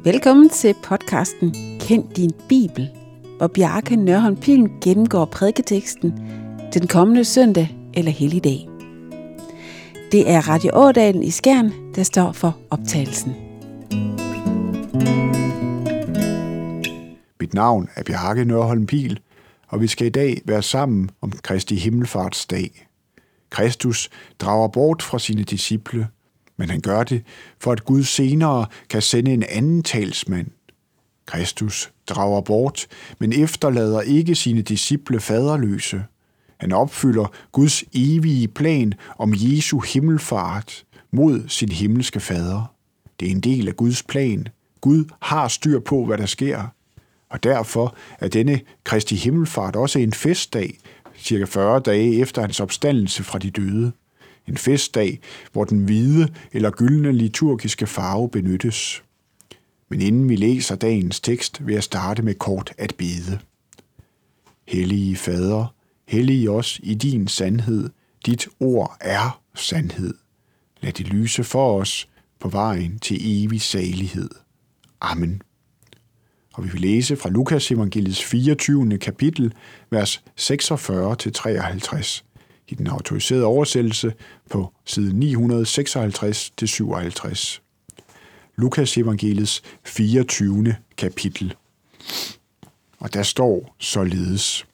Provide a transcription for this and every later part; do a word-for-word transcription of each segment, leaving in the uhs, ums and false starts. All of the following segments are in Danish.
Velkommen til podcasten Kend din Bibel, hvor Bjarke Nørholm Pilm gennemgår prædiketeksten til den kommende søndag eller helligdag. Det er Radio Ådalen i Skjern, der står for optagelsen. Mit navn er Bjarke Nørholm Pilm, og vi skal i dag være sammen om Kristi Himmelfartsdag. Kristus drager bort fra sine disciple, men han gør det, for at Gud senere kan sende en anden talsmand. Kristus drager bort, men efterlader ikke sine disciple faderløse. Han opfylder Guds evige plan om Jesu himmelfart mod sin himmelske fader. Det er en del af Guds plan. Gud har styr på, hvad der sker. Og derfor er denne Kristi Himmelfart også en festdag, cirka fyrre dage efter hans opstandelse fra de døde. En festdag, hvor den hvide eller gyldne liturgiske farve benyttes. Men inden vi læser dagens tekst, vil jeg starte med kort at bede. Hellige Fader, hellig os i din sandhed. Dit ord er sandhed. Lad det lyse for os på vejen til evig salighed. Amen. Og vi vil læse fra Lukas evangeliets fireogtyvende kapitel, vers seksogfyrre til treoghalvtreds, i den autoriserede oversættelse på side ni hundrede seksoghalvtreds til syvoghalvtreds. Lukas evangeliets fireogtyvende kapitel. Og der står således: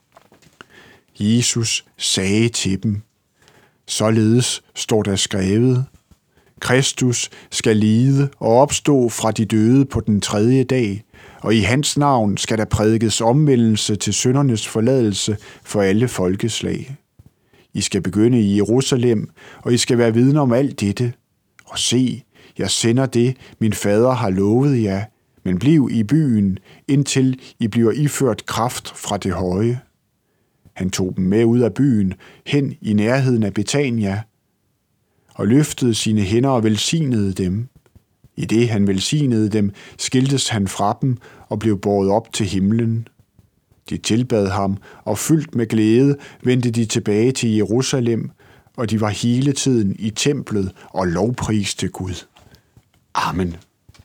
Jesus sagde til dem, således står der skrevet, Kristus skal lide og opstå fra de døde på den tredje dag, og i hans navn skal der prædikes omvendelse til syndernes forladelse for alle folkeslag. I skal begynde i Jerusalem, og I skal være vidner om alt dette. Og se, jeg sender det, min fader har lovet jer, men bliv i byen, indtil I bliver iført kraft fra det høje. Han tog dem med ud af byen, hen i nærheden af Betania, og løftede sine hænder og velsignede dem. I det han velsignede dem, skiltes han fra dem og blev båret op til himlen. De tilbad ham, og fyldt med glæde vendte de tilbage til Jerusalem, og de var hele tiden i templet og lovpriste Gud. Amen.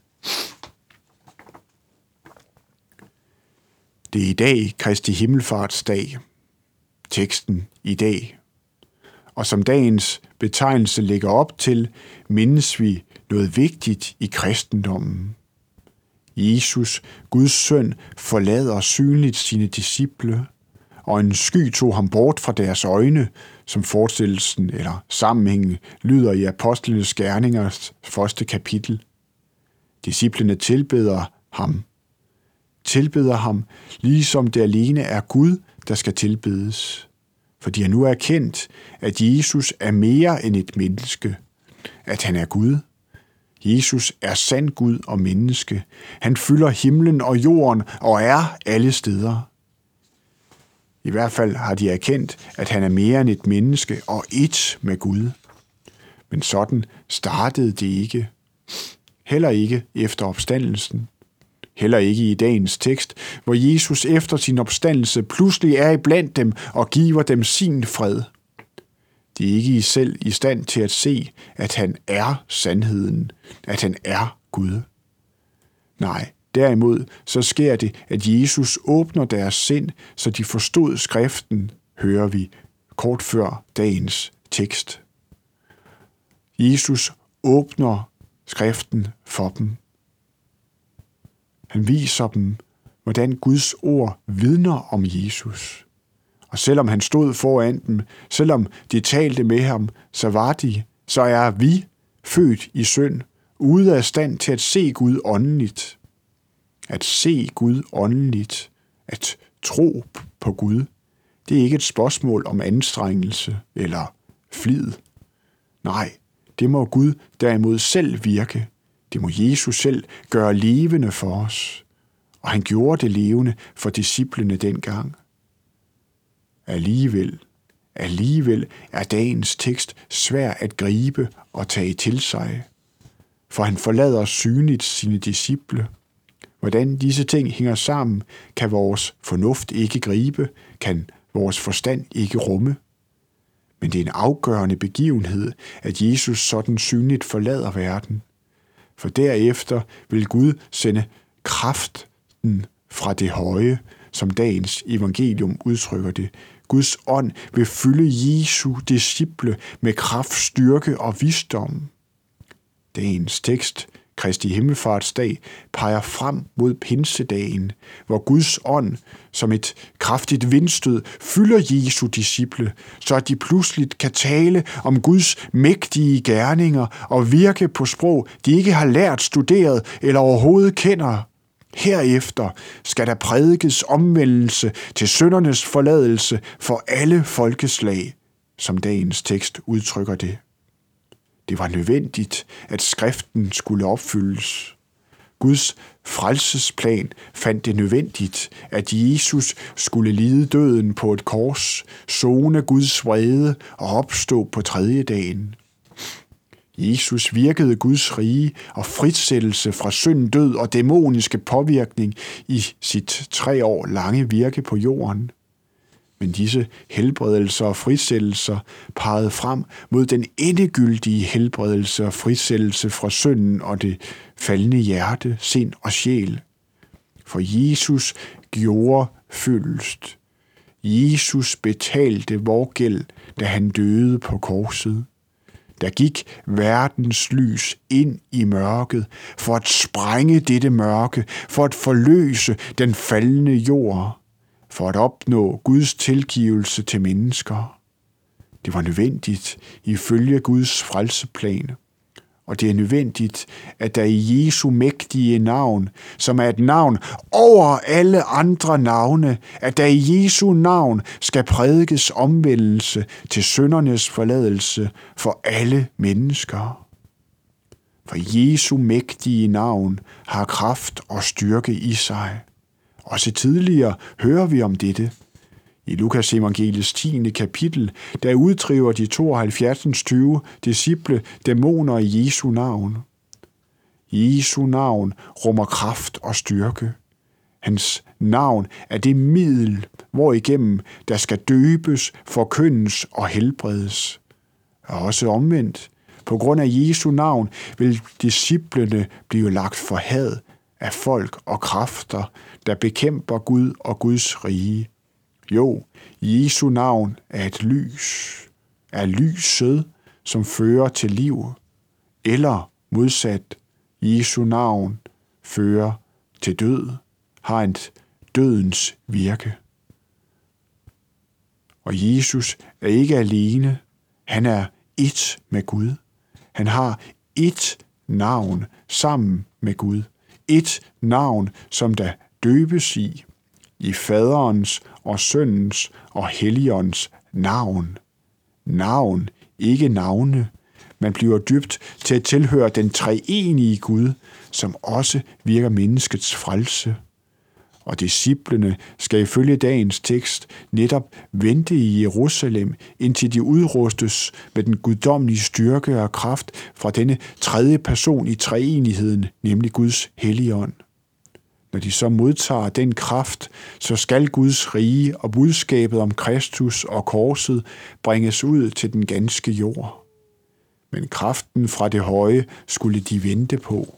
Det er i dag Kristi Himmelfartsdag. Teksten i dag. Og som dagens betegnelse lægger op til, mindes vi noget vigtigt i kristendommen. Jesus, Guds søn, forlader synligt sine disciple, og en sky tog ham bort fra deres øjne, som forestillelsen eller sammenhængen lyder i Apostlenes Gerningers første kapitel. Disciplene tilbeder ham. Tilbeder ham, ligesom det alene er Gud, der skal tilbedes. For de har nu erkendt, at Jesus er mere end et menneske, at han er Gud. Jesus er sand Gud og menneske. Han fylder himlen og jorden og er alle steder. I hvert fald har de erkendt, at han er mere end et menneske og ét med Gud. Men sådan startede det ikke. Heller ikke efter opstandelsen. Heller ikke i dagens tekst, hvor Jesus efter sin opstandelse pludselig er iblandt dem og giver dem sin fred. De er ikke i selv i stand til at se, at han er sandheden, at han er Gud. Nej, derimod så sker det, at Jesus åbner deres sind, så de forstod skriften, hører vi kort før dagens tekst. Jesus åbner skriften for dem. Han viser dem, hvordan Guds ord vidner om Jesus. Og selvom han stod foran dem, selvom de talte med ham, så var de, så er vi født i synd, ude af stand til at se Gud åndeligt. At se Gud åndeligt, at tro på Gud, det er ikke et spørgsmål om anstrengelse eller flid. Nej, det må Gud derimod selv virke. Det må Jesus selv gøre levende for os. Og han gjorde det levende for disciplene dengang. Alligevel, alligevel er dagens tekst svær at gribe og tage til sig. For han forlader synligt sine disciple. Hvordan disse ting hænger sammen, kan vores fornuft ikke gribe, kan vores forstand ikke rumme. Men det er en afgørende begivenhed, at Jesus sådan synligt forlader verden. For derefter vil Gud sende kraften fra det høje, som dagens evangelium udtrykker det. Guds ånd vil fylde Jesu disciple med kraft, styrke og visdom. Dagens tekst, Kristi Himmelfartsdag, peger frem mod pinsedagen, hvor Guds ånd som et kraftigt vindstød fylder Jesu disciple, så at de pludselig kan tale om Guds mægtige gerninger og virke på sprog, de ikke har lært, studeret eller overhovedet kender. Herefter skal der prædikes omvendelse til syndernes forladelse for alle folkeslag, som dagens tekst udtrykker det. Det var nødvendigt, at skriften skulle opfyldes. Guds frelsesplan fandt det nødvendigt, at Jesus skulle lide døden på et kors, sone Guds vrede og opstå på tredje dagen. Jesus virkede Guds rige og fritsættelse fra synd, død og dæmoniske påvirkning i sit tre år lange virke på jorden. Men disse helbredelser og frisættelser pegede frem mod den endegyldige helbredelse og frisættelse fra synden og det faldne hjerte, sind og sjæl. For Jesus gjorde fyldest. Jesus betalte vor gæld, da han døde på korset. Der gik verdens lys ind i mørket for at sprænge dette mørke, for at forløse den faldne jord, for at opnå Guds tilgivelse til mennesker. Det var nødvendigt ifølge Guds frelseplan, og det er nødvendigt, at der i Jesu mægtige navn, som er et navn over alle andre navne, at der i Jesu navn skal prædikes omvendelse til syndernes forladelse for alle mennesker. For Jesu mægtige navn har kraft og styrke i sig. Også tidligere hører vi om dette. I Lukas evangeliets tiende kapitel, der udtriver de tooghalvfjerds tyve disciple dæmoner i Jesu navn. Jesu navn rummer kraft og styrke. Hans navn er det middel, hvorigennem der skal døbes, forkyndes og helbredes. Og også omvendt, på grund af Jesu navn vil disciplene blive lagt for had af folk og kræfter, der bekæmper Gud og Guds rige. Jo, Jesu navn er et lys, er lyset, som fører til liv, eller modsat, Jesu navn fører til død, har et dødens virke. Og Jesus er ikke alene, han er ét med Gud. Han har ét navn sammen med Gud. Et navn, som der døbes i, i Faderens og Søndens og Helligåndens navn. Navn, ikke navne. Man bliver dybt til at tilhøre den treenige Gud, som også virker menneskets frelse. Og disciplene skal ifølge dagens tekst netop vente i Jerusalem, indtil de udrustes med den guddommelige styrke og kraft fra denne tredje person i treenigheden, nemlig Guds Helligånd. Når de så modtager den kraft, så skal Guds rige og budskabet om Kristus og korset bringes ud til den ganske jord. Men kraften fra det høje skulle de vente på.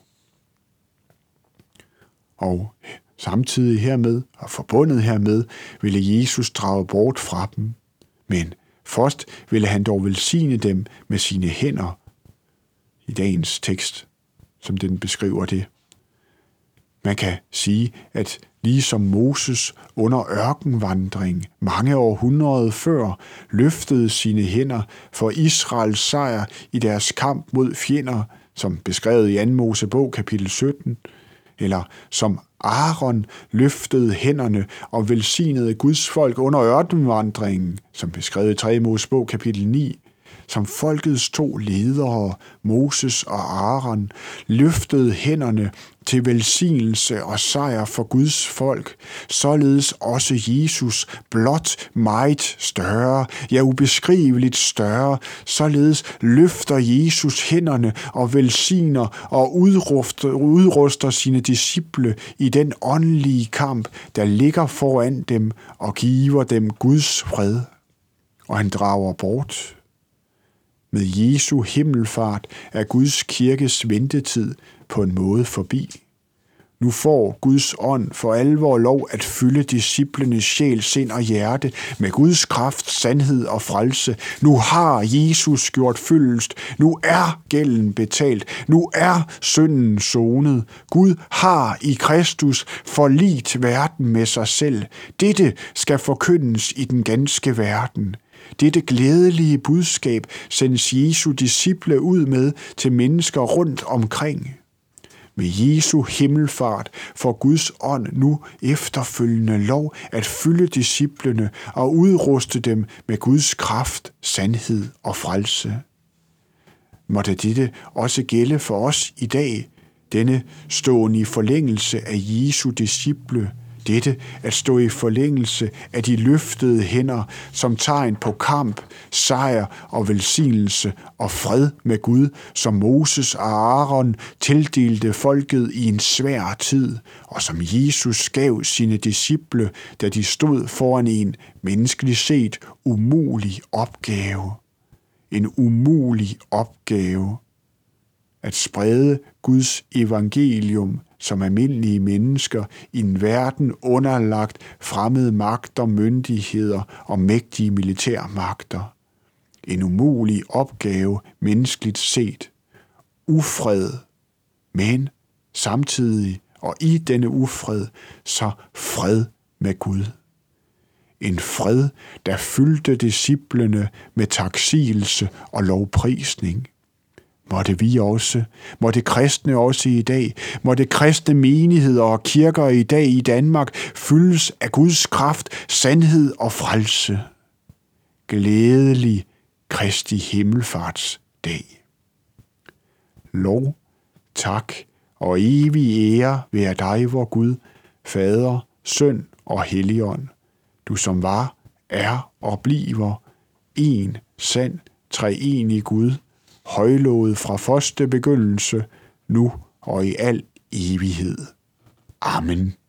Og samtidig hermed og forbundet hermed ville Jesus drage bort fra dem. Men først ville han dog velsigne dem med sine hænder i dagens tekst, som den beskriver det. Man kan sige, at ligesom Moses under ørkenvandring mange århundreder før løftede sine hænder for Israels sejr i deres kamp mod fjender, som beskrevet i anden Mosebog kapitel sytten, eller som Aaron løftede hænderne og velsignede Guds folk under ørkenvandringen, som beskrevet i tredje Mosebog kapitel ni, som folkets to ledere, Moses og Aaron, løftede hænderne til velsignelse og sejr for Guds folk, således også Jesus, blot meget større, ja ubeskriveligt større, således løfter Jesus hænderne og velsigner og udruster, udruster sine disciple i den åndelige kamp, der ligger foran dem og giver dem Guds fred. Og han drager bort. Med Jesu himmelfart er Guds kirkes ventetid på en måde forbi. Nu får Guds ånd for alvor lov at fylde disciplenes sjæl, sind og hjerte med Guds kraft, sandhed og frelse. Nu har Jesus gjort fyldest. Nu er gælden betalt. Nu er synden sonet. Gud har i Kristus forligt verden med sig selv. Dette skal forkyndes i den ganske verden. Dette glædelige budskab sendes Jesu disciple ud med til mennesker rundt omkring. Med Jesu himmelfart får Guds ånd nu efterfølgende lov at fylde disciplene og udruste dem med Guds kraft, sandhed og frelse. Måtte dette også gælde for os i dag, denne stående i forlængelse af Jesu disciple, dette at stå i forlængelse af de løftede hænder som tegn på kamp, sejr og velsignelse og fred med Gud, som Moses og Aaron tildelte folket i en svær tid, og som Jesus gav sine disciple, da de stod foran en menneskeligt set umulig opgave. En umulig opgave. At sprede Guds evangelium som almindelige mennesker i en verden underlagt fremmede magter, myndigheder og mægtige militærmagter. En umulig opgave menneskeligt set. Ufred, men samtidig og i denne ufred så fred med Gud. En fred, der fyldte disciplene med taksigelse og lovprisning. Måtte vi også, måtte kristne også i dag, måtte kristne menigheder og kirker i dag i Danmark fyldes af Guds kraft, sandhed og frelse. Glædelig Kristi himmelfartsdag. Lov, tak og evig ære være dig, vor Gud, Fader, Søn og Helligånd, du som var, er og bliver en sand treenig Gud, højlovet fra første begyndelse, nu og i al evighed. Amen.